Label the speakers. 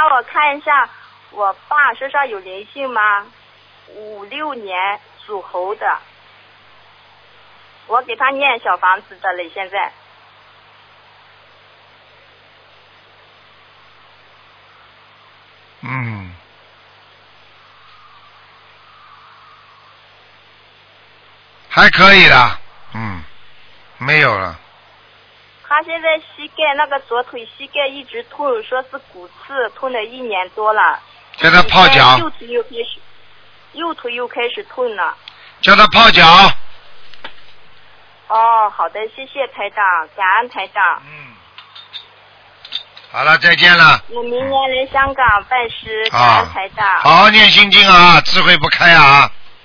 Speaker 1: 帮我看一下，我爸身上有灵性吗？56年属猴的，我给他念小房子的了，现在。
Speaker 2: 还可以的，没有了。
Speaker 1: 他现在膝盖那个左腿膝盖一直痛，说是骨刺，痛了1年多了。
Speaker 2: 叫他泡脚。
Speaker 1: 右腿又开始痛了。
Speaker 2: 叫他泡脚。
Speaker 1: 哦，好的，谢谢台长，感恩台长。
Speaker 2: 好了，再见了。
Speaker 1: 我明年来香港拜师，感恩台长。
Speaker 2: 好好念心经啊，智慧不开啊。